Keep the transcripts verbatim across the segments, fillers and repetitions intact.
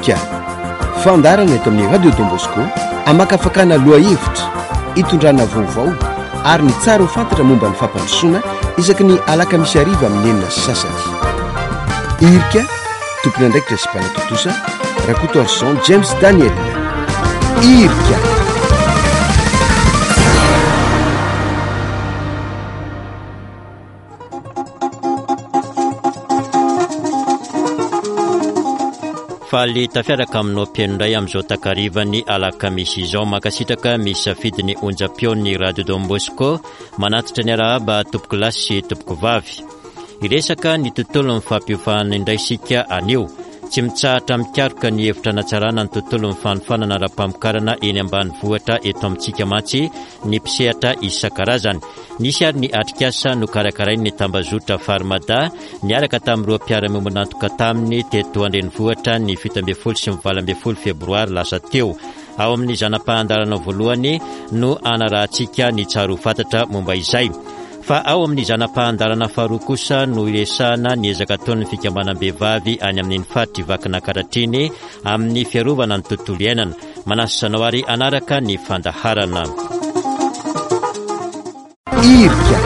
irika fandarana eto amin'ny radio Don Bosco amakafakana loha hevitra hitondrana vaovao ary ny tsara ho fantatra momba ny fampandrosoana isaky ny alakamisy ariva amin'ny enina sasany. Irika tompony andraikitra sy mpanatotosa Rakoto Arson James Daniel. Irika faly tafiaraka aminao mpiaindray amin'izao takarivany alakamisy izao makasitraka misy safidiny onjam-peon'ny radio Don Bosco manatitra ny arahaba tompoko lasy sy tompoko vavy. Iresaka ny tontolo ny fampiofahana indray sika anio tsy mitsahatra mikaroka ny hevitra natsarana ny tontolo ny fanofanana ara-pamokarana eny ambanivohitra eto amintsika matsy ny mpisehatra isan-karazany. Nisy ary ny atrikasa no karakarainy ny tambazotra Farmada niaraka tamin'ireo mpiara-miomanantoka taminy teto andrenivohitra ny fito ambin'ny folo sy ny valo ambin'ny folo febroary lasa teo. Ao amin'ny zanam-pahandarana voalohany no anarahantsika ny tsara ho fantatra momba izay. Fa ao amin'ny zanam-pahandarana faharoa kosa no iresahana ny ezaka ataon'ny fikambanam-behivavy any amin'ny faritry vakin'Ankaratriny amin'ny fiarovana ny tontolo iainana. Manasa sanao ary anaraka ny fandaharana. Irika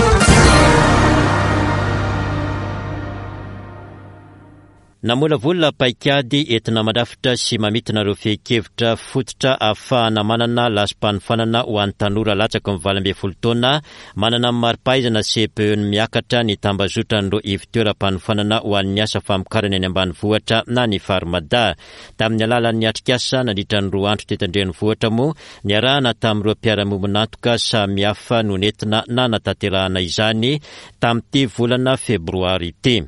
namolavolona paikady entina mandrafitra sy mamitina ireo fehikevitra fototra ahafahana manana lasim-panofanana ho an'ny tanora latsaka ny valo ambin'ny folo taona manana maripahaizana C P E ny miakatra ny tambazotra n'ireo ivitoeram-panofanana ho an'ny asa famokarana any ambanivohitra na ny Farmada. Tamin'ny alalan'ny atrikasa nandritra ny roa andro teto andrenivohitra moa ny arahana tamin'ireo mpiara-miomanantoka samy hafa no nentina na natanterahana izany tamin'ity volana febroary ity.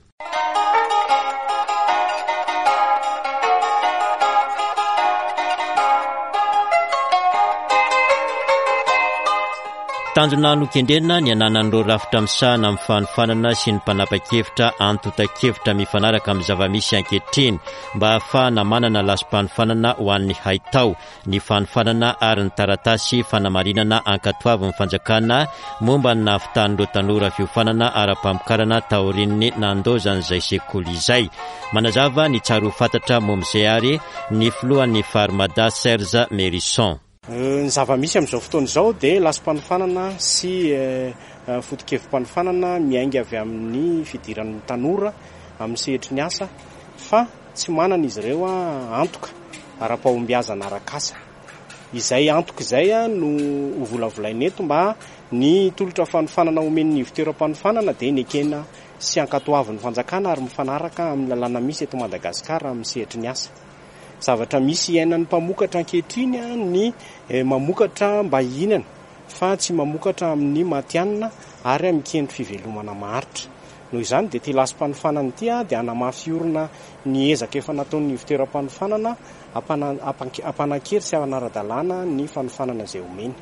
Tanjona nokendrena ny ananan'ireo rafitra misahana amin'ny fanofanana sy ny mpanapa-kevitra antotan-kevitra mifanaraka amin'ny zavamisy ankehitriny mba ahafahana manana lasim-panofanana ho an'ny haitao ny fanofanana ary ny taratasy fanamarinana ankatoavin'ny fanjakana momba ny nahavitan'ireo tanora fiofanana ara-pamokarana taorin'ny nandozan'izay sekoly izay. Manazava ny tsara ho fantatra momb'izay ary ny filohan'ny Farmada Serge Merisson. Ny zava-misy amin'izao fotoana izao dia lasim-panofanana sy foto-kevim-panofanana miainga avy amin'ny fidiran'ny tanora amin'ny sehetry ny asa fa tsy manana izy ireo antoka ara-pahombiazana arak'asa. Izay antoka izay no hovolavolaina eto mba ny tolotra fanofanana omen'ny ivitoeram-panofanana dia nekena sy ankatoavin'ny fanjakana ary mifanaraka amin'ny lalàna misy eto Madagasikara amin'ny sehetry ny asa. Zavatra misy iainan'ny mpamokatra ankehitriny ny mamokatra mba hihinana fa tsy mamokatra amin'ny matianina ary mikendry fivelomana maharitra. Noho izany dia ty lasim-panofanana ity dia hanamafiorina ny ezaka efa nataon'ny ivitoeram-panofanana hampanan-kery sy hanara-dalàna ny fanofanana izay omeny.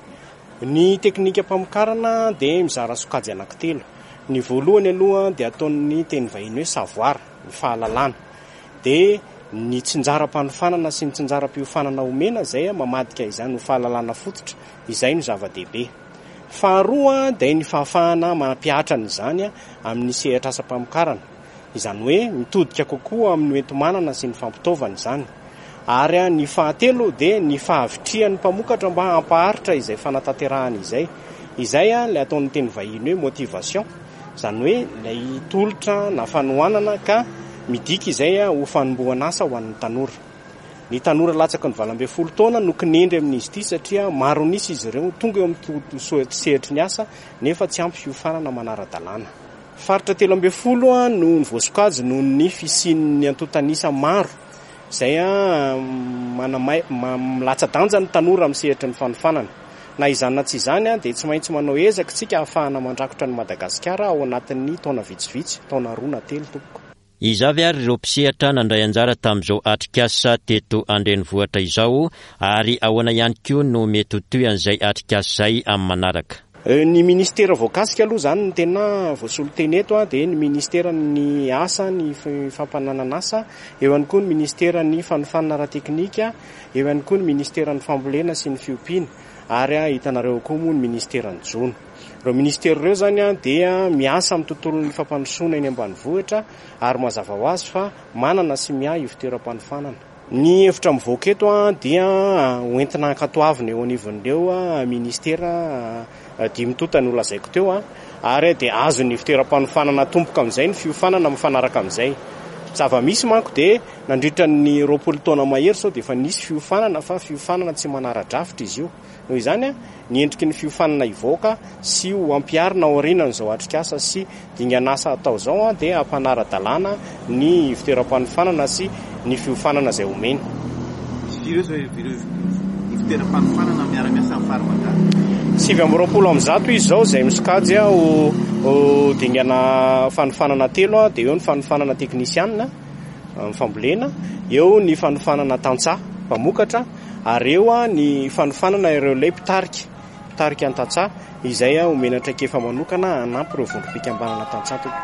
Ny teknika mpamokarana dia mizara sokajy anankitelo. Ny voalohany aloha dia ataon'ny teny vahiny hoe savoir, ny fahalalàna. Dia ny tsinjara-panofanana sy ny tsinjara-piofanana omena izay mamadika izany ho fahalalàna fototra, izay no zava-dehibe. Faharoa dia ny fahafahana mampiatrana izany amin'ny sehatra asa-pamokarana, izany hoe mitodika kokoa amin'ny hoentomanana sy ny fampitaovana izany. Ary ny fahatelo dia ny fahavitrihan'ny mpamokatra mba hampaharitra izay fanatanterahana izay. Izay ilay ataon'ny teny vahiny hoe motivation, izany hoe ilay tolotra na fanohanana ka midika izay ho fanombohana asa ho an'ny tanora. Ny tanora latsaka ny valo ambin'ny folo taona no kinendry amin'izy ity satria maro nisy izy ireo tonga eo amin'ny sehetry ny asa nefa tsy ampy fiofanana manara-dalàna. Faritra telo ambin'ny folo no ny voasokajy noho ny fisian'ny antotanisa maro izay milatsa-danja ny tanora amin'ny sehetry ny fanofanana. Na izany na tsy izany dia tsy maintsy manao ezaka tsika ahafahana mandrakotra ny Madagasikara ao anatin'ny taona vitsivitsy, taona roa na telo tompoko. Izavy ary ireo mpisehatra nandray anjara tamin'izao atrikasa teto andrenivohitra izao ary ahoana ihany koa no mety ho toy an'izay atrikasa izay amin'ny manaraka. Ny ministera voakasika aloha izany ny tena voasolo teny eto dia ny ministera ny asa ny fampananana asa, eo ihany koa ny ministera ny fanofanana ara-teknika, eo ihany koa ny ministera ny fambolena sy ny fiompiana ary hitanareo koa moa ny ministera ny jona. Ireo ministera ireo zany dia miasa amin'ny tontolon'ny fampandrosoana eny ambanivohitra ary mazava ho azy fa manana sy miahy ivitoeram-panofanana. Ny hevitra mivoaka eto a dia hoentina katoavina eo anivon'ireo a ministera dimy tota ny olazaiko teo a ary dia azo ny fitoeram-panofanana tompoka amin'izay ny fiofanana mifanaraka amin'izay. Zava-misy manko dia nandritra ny roapolo taona mahery sao dia efa nisy fiofanana fa fiofanana tsy manara-drafitra izy io. Noho izany a ny endriky ny fiofanana ivoaka sy ho ampiarina aoriana n'izao atrikasa sy dinganasa atao zao a dia ampanara-dalàna ny fitoeram-panofanana sy ny fiofanana izay omeny. Sivy amby roapolo amby zato izy zao izay misikajy a ho dingana fanofanana telo a dia eo ny fanofanana teknisianina fambolena, eo ny fanofanana tantsaha mpamokatra, ary eo a ny fanofanana ireo lay mpitarika mpitarika an-tantsaha izay a homenatra kefa manokana hanampy ireo vondrom-pikambanana tantsaha tompoko.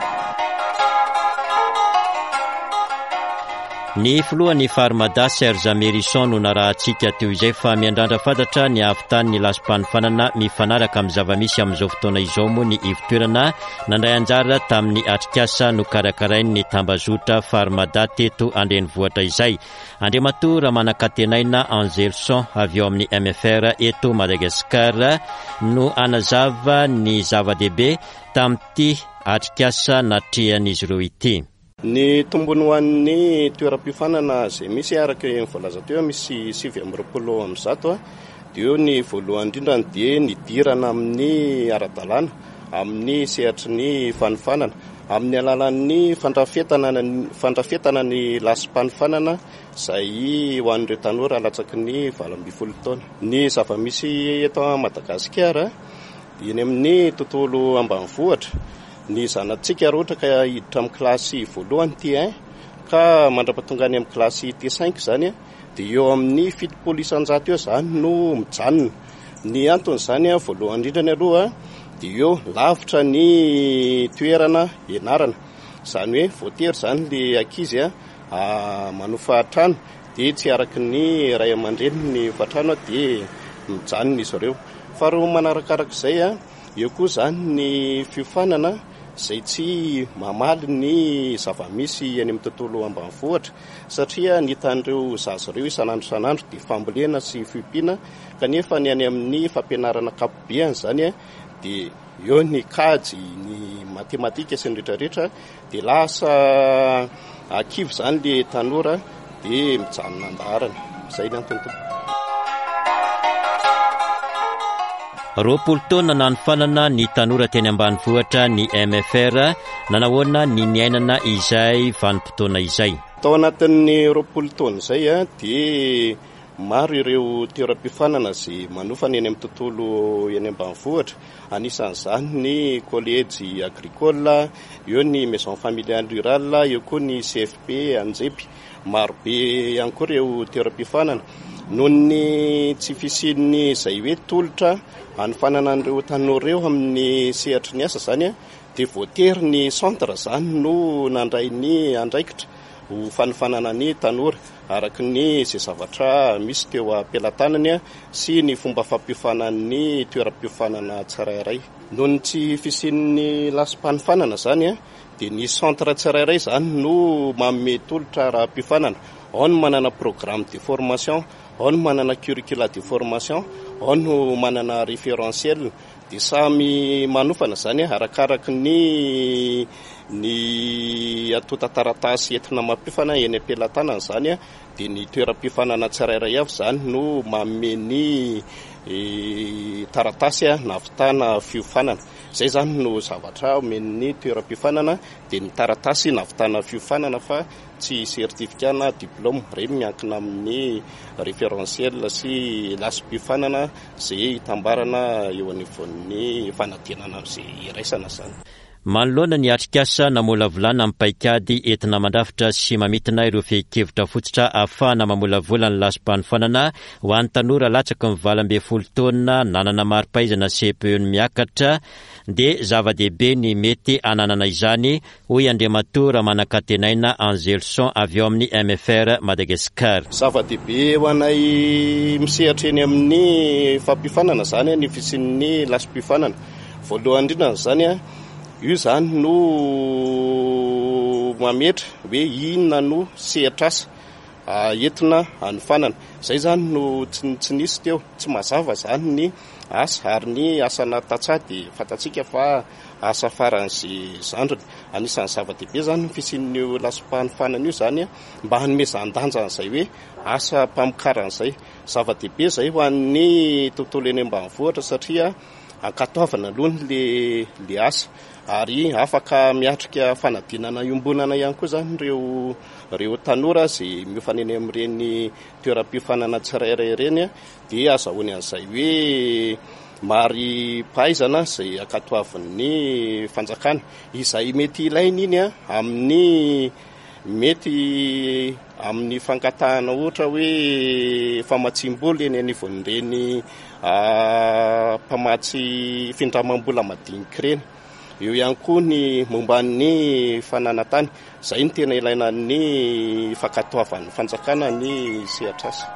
Ny filohan'ny Farmada Serge Merisson no narahantsika teo izay fa miandrandra fantatra ny avitan'ny ny lasom-panofanana mifanaraka amin'ny zava-misy amin'izao fotoana izao moa ny ivitoerana nandray anjara tamin'ny atrikasa no karakarainy ny tambazotra Farmada teto andrenivohitra izay. Andriamatoa Ramanakatenaina Angelson avy eo amin'ny M F R eto Madagasikara no anazava ny zava-dehibe tamin'ity atrikasa natrehan'izy ireo ity. Ny tombony ho an'ny toeram-piofanana izay misy araka ny voalaza teo misy sivy amby roapolo amby zato a dia eo ny voalohany indrindrany dia ny dirana amin'ny ara-dalàna amin'ny sehatry ny fanofanana amin'ny alalan'ny fandrafetana fandrafetana ny lasim-panofanana izay ho an'ireo tanora latsaky ny valo amby folo taona. Ny zava-misy eto Madagasikara dia ny amin'ny tontolo ambanivohitra ny zanatsika roatra ka hiditra amin'ny kilasy voalohany T un ka mandrapatonga any amin'ny kilasy T cinq zany a dia eo amin'ny fitopolo isan-jato eo zany no mijanona. Ny antony zany a voalohany indrindrany aloha dia eo lavitra ny toerana ianarana, izany hoe voatery zany le ankizy a manofa trano dia tsy araky ny ray aman-dreny ny fatrano dia mijanona izy ireo. Faharoa manarakarak'izay a eo koa zany ny fiofanana izay tsy mamaly ny zava-misy any amin'ny tontolo ambanivohitra satria nitan'ireo zaza ireo isan'andro isan'andro dia fambolena sy fiompiana kanefa ny any amin'ny fampianarana kapobeany zany a dia eo ny kajy ny matematika sy ny rehetrarehetra dia lasa akivo zany le tanora dia mijanona andaharana. Izay ny antony. Roapolo taona nanofanana ny tanora teny ambanivohitra ny M F R nanahoana ny niainana izay vanim-potoana izay. Tao anatin'ny roapolo taona izay a dia maro ireo toeram-piofanana izay manofana eny amin'ny tontolo eny ambanivohitra. Anisan'izany ny collège agricole, eo ny maison familiale rurale, eo koa ny C F P Anjepy. Marobe ihany koa ireo toeram-piofanana. Noho ny tsy fisian'ny izay hoe tolotra hanofanana an'ireo tanora ireo amin'ny sehatry ny asa zany a dia voatery ny centre zany no nandray ny andraikitra ho fanofanana ny tanora araky ny izay zavatra misy teo am-pelatanany a sy ny fomba fampiofanan'ny toeram-piofanana tsirairay. Noho ny tsy fisian'ny lasim-panofanana zany a dia ny centre tsirairay zany no manome tolotra raha-piofanana. Ao no manana programme de formation, ao no manana curricula de formation, ao no manana référentiel, dia samy manofana zany arakaraky ny ny atota taratasy entina mampiofana eny am-pelatanana zany a dia ny toeram-piofanana tsirairay avy zany no manome ny taratasy navitana fiofanana. Izay zany no zavatra omen'ny toeram-piofanana dia ny taratasy navitana fiofanana fa tsy certificat na diplôme. Ireny miankina amin'ny référentiel sy lasim-piofanana izay hitambarana eo anivon'ny fanadinana izay iraisana zany. Manoloana ny atrikasa namolavolana amin'ny paikady entina mandrafitra sy mamitina ireo fehi-kevitra fotsitra ahafahana mamolavola ny lasim-panofanana ho an'ny tanora latsaky ny valo amby folo taona nanana mari-pahaizana C P E ny miakatra dia zava-dehibe ny mety ananana izany hoy Andriamatoa Ramanakatenaina Angelson avy eo amin'ny M F R Madagasikara. Zava-dehibe ho anay misehatra eny amin'ny fampiofanana zany ny fisian'ny lasim-piofanana. Voalohany indrindra zany a io zany no mametra hoe inona no sehatra asa entina hanofanana. Zay zany no tsy nisy teo, tsy mazava zany ny asa ary ny asana tatsaha dia fantatsika fa asa faran'izay zandriny. Anisan'ny zava-dehibe zany ny fisian'io lasim-panofanana io zany mba hanomezan-danja an'izay hoe asa mpamokaran'izay. Zava-dehibe zay ho an'ny tontolo eny ambanivohitra satria ankatoavana aloha le le asa ary afaka miatrika fanadinana iombonana ihany koa zany ireo ireo tanora izay miofaneny amin'ireny toeram-piofanana tsirairay ireny dia azahoany an'izay hoe mari-pahaizana izay ankatoavin'ny fanjakana izay mety ilaina iny a amin'ny mety amin'ny fankatahana ohatra hoe famatsim-bola eny anivon'ireny mpamatsy findramam-bola madinika ireny. Eo ihany koa ny momba ny fananantany, izay ny tena ilaina ny fankatoavan'ny fanjakana ny sehatr'asa.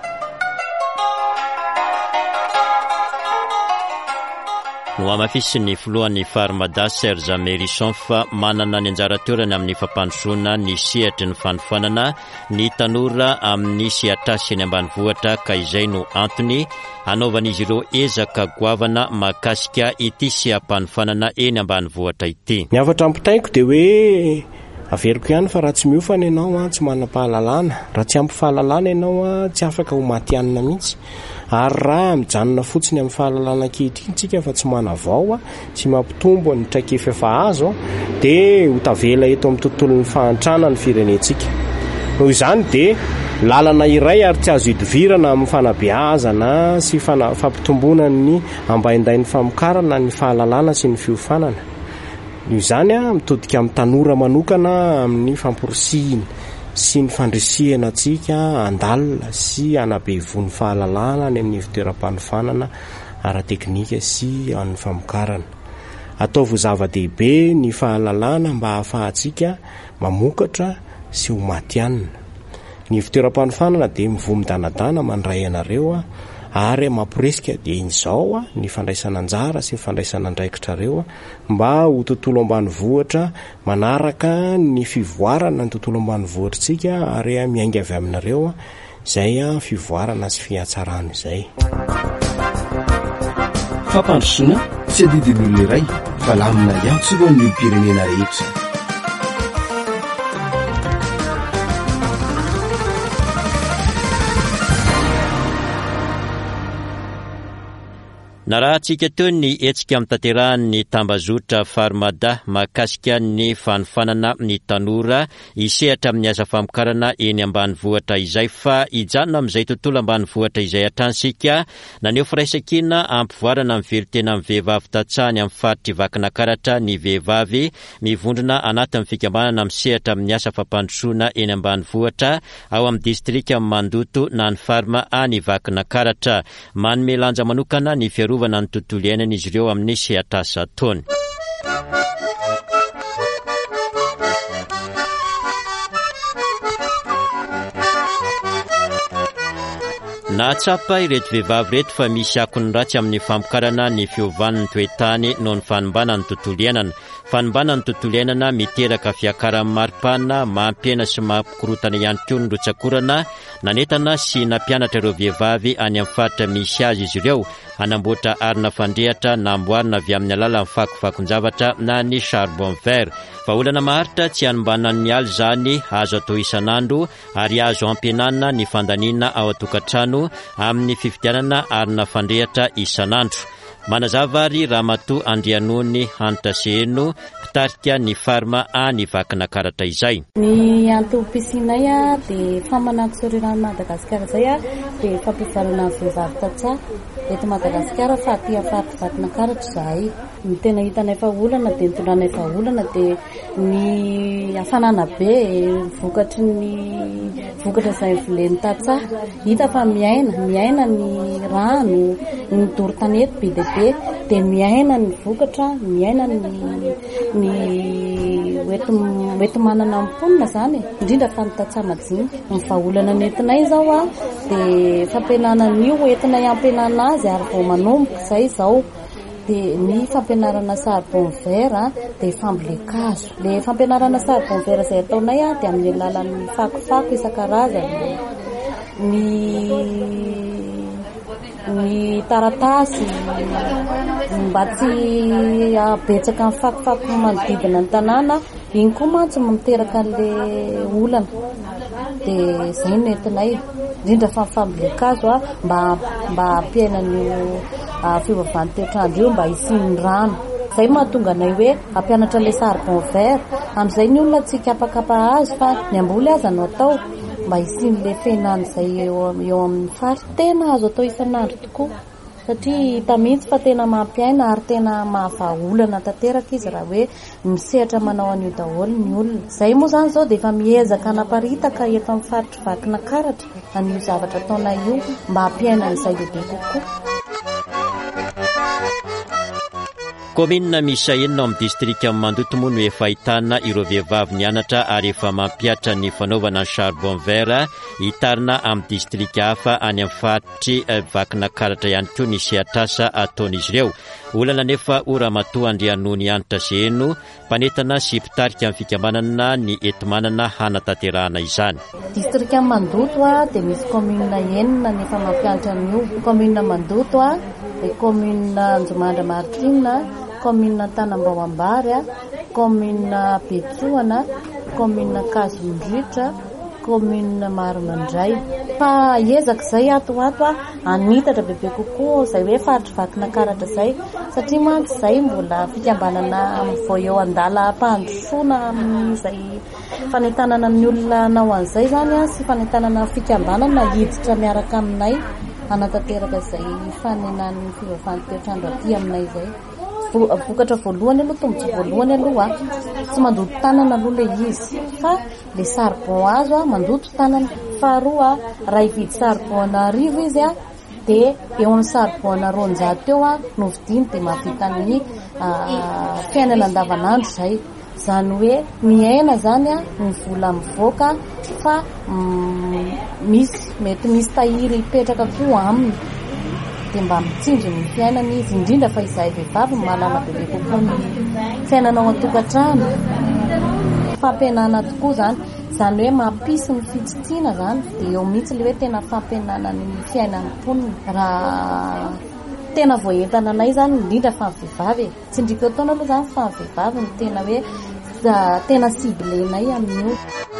No amafisy ny filohan'ny Farmada Serge Merisson fa manana ny anjara toerany amin'ny fampandrosoana ny sehatry ny fanofanana ny tanora amin'ny sehatr'asa eny ambanivohitra ka izay no antony anaovan'izy ireo ezaka goavana mahakasika ity seha-panofanana eny ambanivohitra ity. Ny avatra ampitaiko dia hoe averiko ihany fa raha tsy miofana ianao a tsy manam-pahalalana, raha tsy ampy fahalalana ianao a tsy afaka ho matianina mihitsy. Ary raha mijanona fotsiny amin'ny fahalalana ankehitriny tsika fa tsy manavao a tsy mampitombo ny traikefa efa azo dia ho tavela eto amin'ny tontolon'ny fahantrana ny firenentsika. Noho izany dia lalana iray ary tsy azo idivirana amin'ny fanabeazana sy fampitomboana ny ambaindain'ny famokarana ny fahalalana sy ny fiofanana. Izany a mitodika amin'ny tanora manokana amin'ny famporisihina sy ny fandrisihana antsika andalina sy anabevon'ny fahalalana ny amin'ny fitoeram-panofanana ara-teknika sy amin'ny famokarana. Ataovy zava-dehibe ny fahalalana mba hahafahantsika mamokatra sy ho matianina. Ny fitoeram-panofanana dia mivomi-danadana mandray anareo a ary mampiresika dia in'izao a ny fandraisana anjara sy ny fandraisana andraikitra reo mba ho tontolo ambanivohitra manaraka ny fivoarana ny tontolo ambanivohitritsika ary miainga avy aminareo izay a fivoarana sy fihatsarana izay. Fampandrosoana tsy adidin'olona iray fa lamina ihany tsy eo ny pirenena rehetra. Na raha antsika teo ny etsika amin'ny tanterahan'ny tambazotra Farmada mahakasika ny fanofanana ny tanora hisehatra amin'ny asa famokarana eny ambanivohitra izay fa hijanona amin'izay tontolo ambanivohitra izay atransika naneo firaisan-kina ampivoarana amin'ny velotena amin'ny vehivavy tatsahany amin'ny faritry vakina karatra ny vehivavy mivondrona anatin'ny fikambanana misehatra amin'ny asa fampandrosoana eny ambanivohitra ao amin'ny distrika Mandoto na ny farma any vakina karatra. Manome lanja manokana ny fiarovana ny tontolo iainana izy ireo amin'ny sehatr'asa ataony. Nahatsapa ireto vehivavy reto fa misy akony ratsy amin'ny famokarana ny fiovan'ny toetany noho ny fanombana ny tontolo iainana. Fanombana ny tontolo iainana miteraka fiakaran'ny maripana, mampiaina sy mampikorotana ihany koa ny rotsakorana, nanentana sy nampianatra ireo vehivavy any amin'ny faritra misy azy izy ireo hanamboatra arina fandrehatra na amboarina avy amin'ny alalan'ny fakofakon-javatra na ny charbon vert. Fa olana maharitra tsy hanombana ny aly zany azo atao isan'andro ary azo ampianana ny fandaniana ao an-tokantrano amin'ny fifidianana arina fandrehatra isan'andro. Manazava ry Ramatoa Andrianony Hantaseheno mpitarika ny farma any vakina karatra izay. Ny antom-pisinay a dia famanaksorana Madagasikara zay a dia fampivarana ny vehivavy tatsaha eto Madagasikara fa aty afaritra vakina karatra zahay. Ny tena hitanay fa olana dia nitondranay fa olana dia ny hafanana be vokatry ny vokatra izay vilen'ny tatsaha hita fa miaina miaina ny rano ny doro-tanety be dia be dia miaina ny vokatra miaina ny ny oety manana amponina zany indrindra fa ny tatsaha majinika. Ny vahaolana nentinay zao a dia fampianana ny oetinay ampianana azy ary vao manomboka izay izao dia ny fampianarana charbon vert dia fambolekazo. Le fampianarana charbon vert izay ataonay a dia amin'ny alalan'ny fakofako isan-karazany, ny ny taratasy mba tsy abetsaka amin'ny fakofako manodidina ny tanàna, iny koa mantsy miteraka an'ilay olana. Dia izay no entinay indrindra fa fambolekazo a mba mba hampiainan'io fiovavan'ny toetrandro io mba hisian'ny rano. Izay mahatonga anay hoe hampianatra ilay charbon vert. Amin'izay ny olona tsy kapakapa azy fa ny amboly aza no atao mba hisian'ilay fiainana izay eo eo amin'ny fary. Tena azo atao isan'andro tokoa satria hita mihitsy fa tena mampiaina ary tena mahavaolana tanteraka izy raha hoe misehatra manao an'io daholo ny olona. Izay moa izany izao dia efa miezaka naparitaka eto amin'ny faritry Vakina Karatra an'io zavatra ataonay io mba hampiaina izay lehibe kokoa. Komina miisa enina amin'ny distrika Mandoto moa no efa ahitana ireo vehivavy nianatra ary efa mampiatra ny fanaovana charbon vert, hitarina amin'ny distrika hafa any amin'ny faritry Vakina Karatra ihany koa ny sehatrasa ataon'izy ireo. Olana nefa ora matoa Andrianony Anitra Zeno mpanetana sy mpitarika amin'ny fikambanana ny entimanana hanatanterahana izany. Distrika Mandoto a dia misy komina enina nefa mampianatra an'io. Komina Mandoto a dia komina Anjomandra Maritrina, komina Tanambao-Ambary, komina Betsoana, komina Kazomindritra, komina Maromandray. Fa ezaka izay atoato a anitatra bebe kokoa izay hoe faritry Vakina Karatra izay satria mantsy izay mbola fikambanana vao eo an-dala mpandrosoana amin'izay fanentanana ny olona nao an'izay zany a sy fanentanana fikambanana hiditra miaraka aminay hanatanteraka izay fanenan'ny fiovavan'ny toetrandro aty aminay izay. Vokatra voalohany aloha, tombontsoa voalohany aloha tsy mandoto tanana aloha le izy fa le charbon azo a mandoto tanana. Faharoa raha hividy charbon arivo izy a dia eo amin'ny charbon roanjato eo a no vidiny dia mahavita ny fiainana andavanandro izay. Izany hoe miaina zany a ny vola mivoaka fa misy mety misy tahiry hipetraka koa aminy dia mba mitsinjo ny fiainana izy, indrindra fa izahay vehivavy mahalala bebe kokoa ny fiainanao an-tokantrano. Fampianana tokoa zany, izany hoe mampisy ny fitsintsiana zany dia eo mihitsy ilay hoe tena fampianana ny fiainan'ny mponina. Raha tena voaentana anay zany indrindra fa ny vehivavy, tsy indrika eo taona aloha zany fa ny vehivavy ny tena hoe tena siblenay amin'io.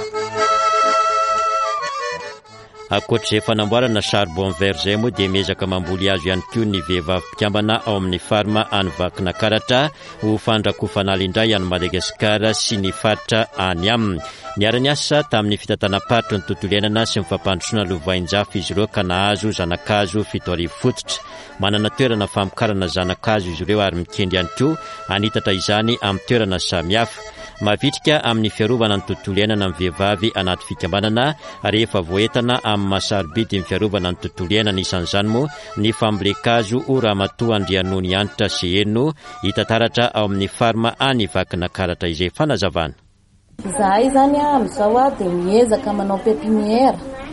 Ankoatr'izay fanamboarana charbon vert izay moa dia miezaka mamboly azo ihany koa ny vehivavy mpikambana ao amin'ny farma any Vakina Karatra ho fandrakofanala indray any Madagasikara sy ny faritra any aminy. Niara-ny asa tamin'ny fitantanam-paritra ny tontolo iainana sy ny fampandrosoana lovain-jafy izy ireo ka nahazo zanakazo fito arivo fototra. Manana toerana famokarana zanakazo izy ireo ary mikendry ihany koa anitatra izany amin'ny toerana samihafa. Mavitrika amin'ny fiarovana ny tontolo iainana amin'ny vehivavy anaty fikambanana rehefa voentana amin'ny masarobidy ny fiarovana ny tontolo iainana isan'izany moa ny fambolekazo Ramatoa Andrianony Anitra Zeno hita taratra ao amin'ny farma any Vakina Karatra izay fanazavana. Izahay zany a amin'izao a dia miezaka manao pepiniera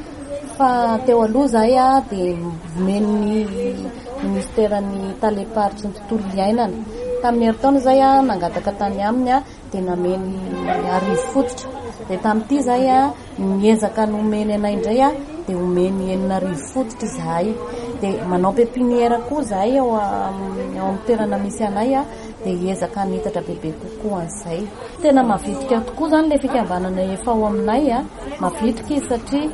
fa teo aloha zahay a dia men'ny ministeran'ny taleparitry ny tontolo iainana. Tamin'ny herintaona zay a nangataka tany aminy a dia nameny arivo fototra. Dia tamin'ity zay a miezaka nomeny anay indray a dia omeny enina arivo fototra izahay. Dia manao pepiniera koa izahay ao amin'ny toerana misy anay a dia hiezaka nitatra bebe kokoa an'izay. Tena mavitrika tokoa zany ilay fikambanana efa ao aminay a, mavitrika izy satria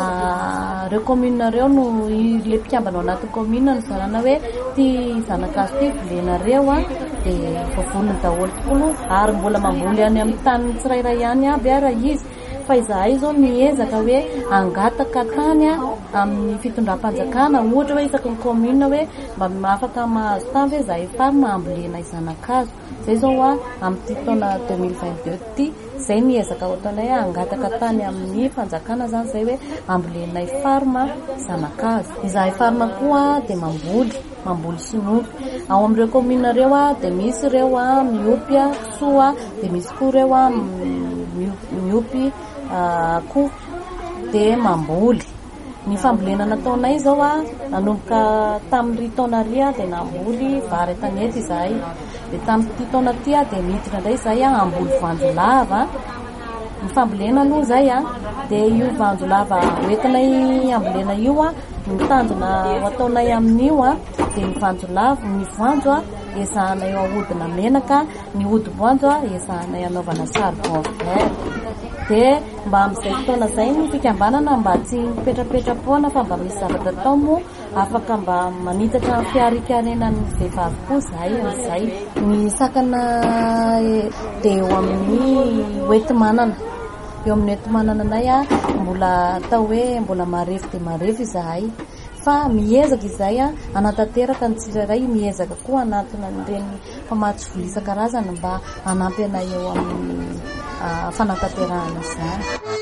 ireo komina ireo no ilay mpikambana ao anaty komina no zarana hoe ty zanakazo ty volenareo a dia voavolony daholo tokoa ary mbola mamboly any amin'ny tany tsirairay ihany aby ara izy. Fa izahay izao miezaka hoe angataka tany amin'ny fitondram-panjakana ohatra hoe isaky ny komina hoe mba afaka mahazo tany hoe izahay farma ambolena zanakazo. Izay izao a amin'ity taona deux mille vingt-deux ity izay miezaka ohatanay angataka tany amin'ny fanjakana zany izay hoe ambolenay farma zanakazo. Izahay farma koa dia mamboly mamboly sinompy ao amin'ireo komina ireo a dia misy ireo a miopy a soa dia misy koa ireo a miopy koa dia mamboly. ny fambolena nataonay zao a nanomboka tamin'ny taona ry a dia namboly vary tanety izahay dia tamin'ity taona ty a dia miditra indray izay a amboly voanjolava ny fambolena aloha zay a dia io voanjolava hoentinay ambolena io a ny tanjona ho ataonay amin'io a dia ny voanjolava ny voanjo a ezahanay ahodina menaka ny odi-boanjo a ezahanay anaovana charbon vert dia mba amin'izay fotoana izay ny fikambanana mba tsy mipetrapetra-poana fa mba misy zavatra tao moa afaka mba manitatra ny fiarikarenan'ny vehivavy koa zahay amin'izay ny sakana dia eo amin'ny hoenti-manana eo amin'ny hoenti-manana anay a mbola atao hoe mbola marefo dia marefo izahay fa miezaka izay a anatanteraka ny tsirairay miezaka koa anatona n'ireny mpamatsy vola isan-karazany mba hanampy anay eo amin'ny fanatanterahana izany.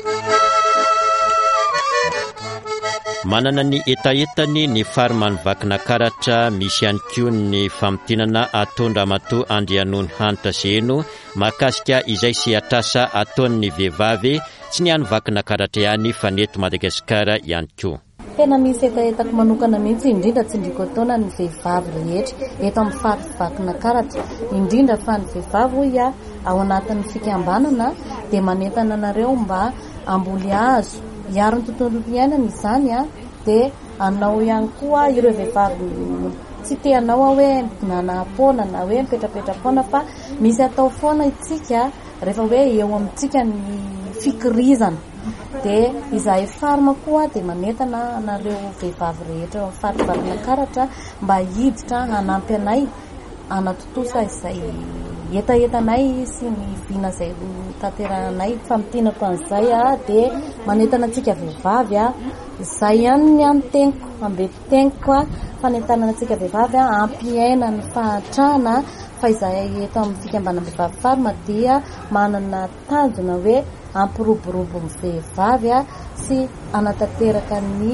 manana ny etaetany ny farmany vakina karatra misy ihany koa ny famotinana atondra matoa andrianony hanitra zeno mahakasika izay sy atrasa ataon'ny vehivavy tsy ny any vakina karatra ihany fa neto Madagasikara ihany koa. Tena misy etaetako manokana mihitsy indrindra tsindriko ataona ny vehivavy rehetra eto amin'ny faritra vakina karatra indrindra fa ny vehivavy hoy ao anatin'ny fikambanana dia manentana anareo mba amboly azo hiaro ny tontolo iainana izany a dia anao ihany koa ireo vehivavy tsy te anao hoe nanapona na hoe mipetrapetra-poana fa misy atao foana itsika rehefa hoe eo amintsika ny fikirizana dia izahay farma koa dia manentana anareo vehivavy rehetra eo amin'ny faritra vakina karatra mba hiditra hanampy anay anatotosa izay etaetanay sy ny vina izay tanterahanay famitianako an'izay a dia manentana antsika vehivavy a izay ihany ny anoteniko ambepiteniko a fanentanana antsika vehivavy a ampiaina ny fahatrana fa izahay eto amin'ny fikambanam-behivavy farma dia manana tanjona hoe ampiroborobo ny vehivavy a sy anatanteraka ny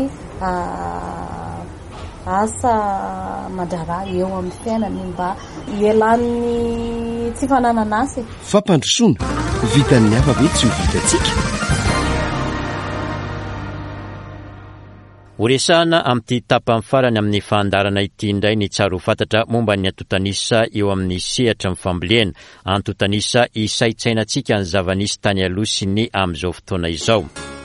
asa mandrara eo amin'ny fiainany mba ielan'ny tsy fananana asy. Fampandrosoana vitan'ny hafa ve tsy ho vitantsika. Horesahana amin'ity tapany farany amin'ny fandarana ity indray ny tsara ho fantatra momba ny antotanisa eo amin'ny sehatra amin'ny fambolena antotanisa isaitsainantsika ny zavanisy tany aloha sy ny amin'izao fotoana izao.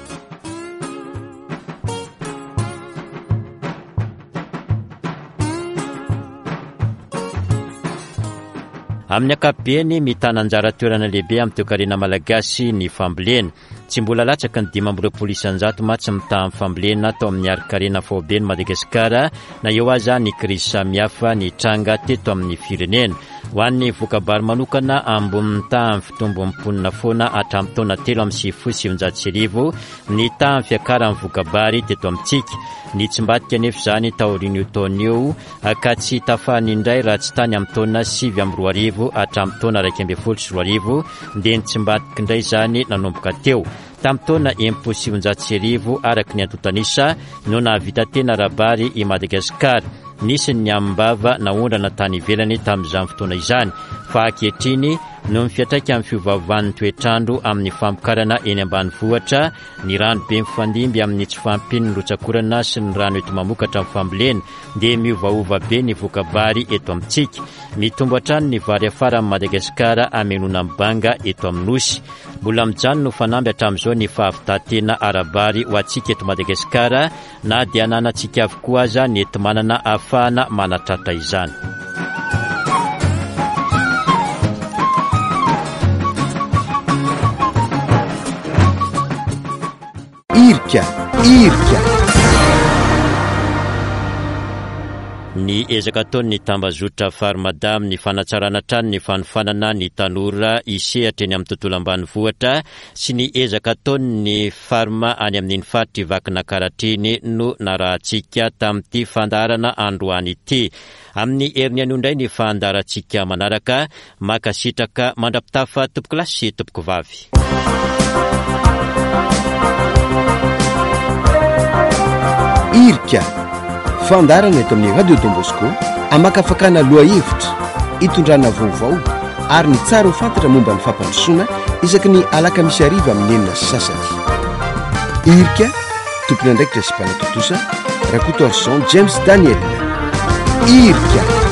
Amin'ny ankapobeny mitana anjara toerana lehibe amin'ny toe-karena malagasy ny fambolena. Tsy mbola latsaka ny dimy amby roapolo isanjato matsy mitaha amin'ny fambolena tao amin'ny ari-karena fahobeny Madagasikara na eo aza ny krizy samihafa ny tranga teto amin'ny firenena. Ho an'ny vokabary manokana ambony mitaha amin'ny fitombony mponina foana hatramin'ny taona telo amin'ny sivifolo sy sivinjato sy arivo ny taha amin'ny fiakaran'ny vokabary teto amintsika. Ny tsimbatika nefa izany taorian'io taona eo ka tsy tafahany indray raha tsy tany amin'ny taona sivy amby roa arivo hatramin'ny taona iraika ambin'ny folo sy roa arivo dia ny tsimbatika indray izany nanomboka teo. Tamin'ny taona enimpolo sy sivinjato sy arivo araka ny antotanisa no nahavita tena rabary i Madagasikara. Nisy ny ambava naondrana tany ivelany tamin'izany fotoana izany fa ankehitriny no mifiatraika amin'ny fiovaovan'ny toetrandro amin'ny famokarana eny ambanivohitra ny rano be mifandimby amin'ny tsy fampiny ny rotsakorana sy ny rano eto mamokatra amin'ny fambolena dia miovaova be ny vokabary eto amintsika. Mitombo hatrany ny vary afara amin'ny Madagasikara amenona mibanga eto amin'ny nosy. Mbola mijano no fanamby hatramin'izao ny fahavitatena arabary ho antsika eto Madagasikara na dia ananantsika avokoa aza ny ety manana ahafahana manatratra izany. Irka, irka. Ny ezaka ataon'ny tambazotra Farmadam ny fanatsarana trano ny fanofanana ny tanora isehatra eny amin'ny tontolo ambanivohitra sy ny ezaka ataon'ny Farma any amin'iny faritra vakina karatriny no narahantsika tamin'ity fandarana androany ity. Amin'ny herin'ny anio indray ny fandarantsika manaraka makasitraka mandrapitafa tompoko lahy sy tompoko vavy. Irka fandarana eto amin'ny radio Don Bosco amakafakana lohahevitra hitondrana vaovao ary ny tsara ho fantatra momba ny fampandrosoana isaky ny alakamisy ariva amin'ny enina sy sasany. Irka tompony andraikitra sy mpanatotosa rakotorson james daniel irika